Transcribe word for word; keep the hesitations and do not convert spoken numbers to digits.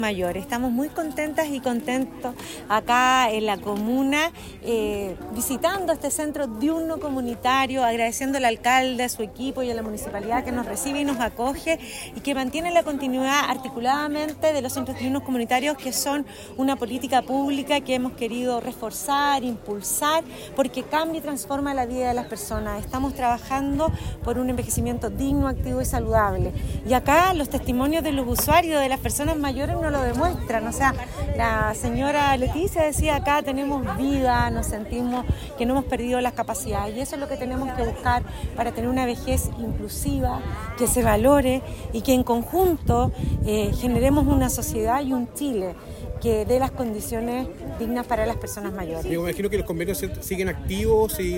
Mayor. Estamos muy contentas y contentos acá en la comuna, eh, visitando este centro diurno comunitario, agradeciendo al alcalde, a su equipo y a la municipalidad que nos recibe y nos acoge y que mantiene la continuidad articuladamente de los centros diurnos comunitarios, que son una política pública que hemos querido reforzar, impulsar, porque cambia y transforma la vida de las personas. Estamos trabajando por un envejecimiento digno, activo y saludable. Y acá los testimonios de los usuarios, de las personas mayores, no lo demuestran. O sea, la señora Leticia decía: acá tenemos vida, nos sentimos que no hemos perdido las capacidades, y eso es lo que tenemos que buscar para tener una vejez inclusiva, que se valore y que en conjunto eh, generemos una sociedad y un Chile que dé las condiciones dignas para las personas mayores. Me imagino que los convenios siguen activos y